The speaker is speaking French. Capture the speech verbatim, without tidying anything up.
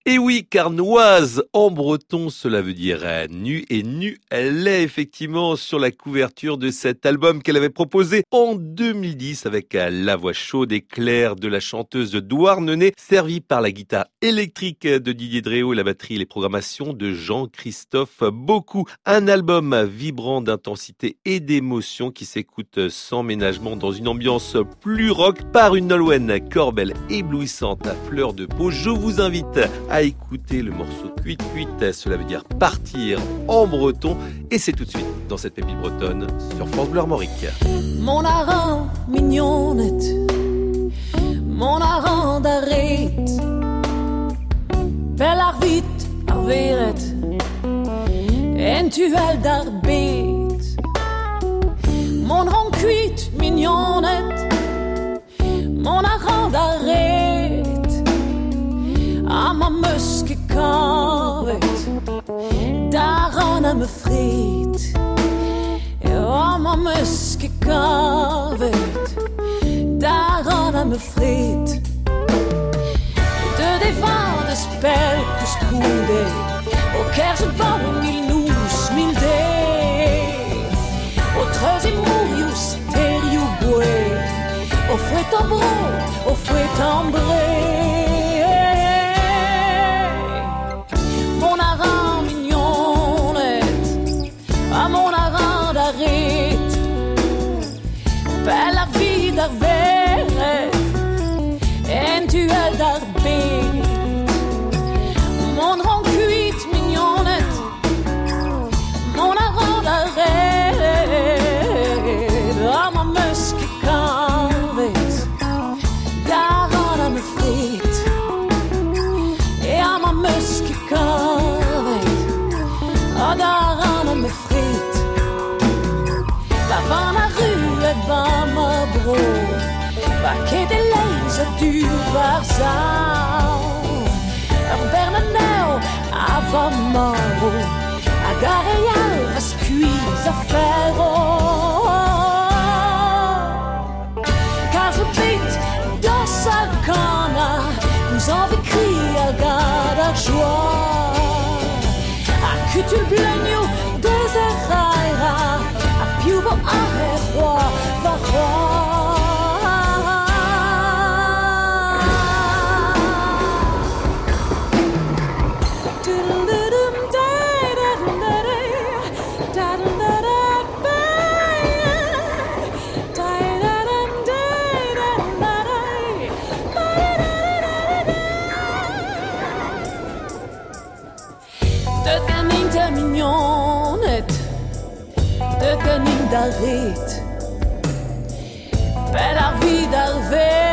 Et oui, car noise en breton, cela veut dire euh, nu, et nu, elle est effectivement sur la couverture de cet album qu'elle avait proposé en deux mille dix avec euh, la voix chaude et claire de la chanteuse Douarnenez, servie par la guitare électrique de Didier Dréau et la batterie et les programmations de Jean-Christophe Beaucoup. Un album vibrant d'intensité et d'émotion qui s'écoute sans ménagement dans une ambiance plus rock par une Nolwenn Corbel éblouissante à fleur de peau. Je vous invite à écouter le morceau Cuit Cuit, cela veut dire partir en breton, et c'est tout de suite dans cette pépite bretonne sur France Bleu Armorique. Mon aran mignonnette, mon aran d'arrête, belle arvit arveret, en tuel d'arbet, mon rang cuit mignonnette, mon aran d'arrête, a ma muske kavet, daran a me frit, a ma muske kavet, daran a me frit. De devan de spel kuskude, og kærset barn mil nus mil de, og trøs i morius teriu bue, og fouet en bro, og fouet en bre. Mon aran mignonnette, à mon aran d'arrête, bella vie d'arveret, en tuel d'arbet. Mon rang cuit mignonnette, mon aran d'arrête, à ma muske kavet, daran a me frit, et à ma muske kavet, a daran a me frit. Davant la rue et va ma bro, vaquet des leis du barzal, ur bernaneu a va maro, a gareal va skuiz a ferro. Car je bit dans sa cana, nous en vécrit à gade à joie, a cutul blenio des erraira, a piuvo a roi, va roi. Mignonnette, de ganin d'arrête, belle arvie d'arvée.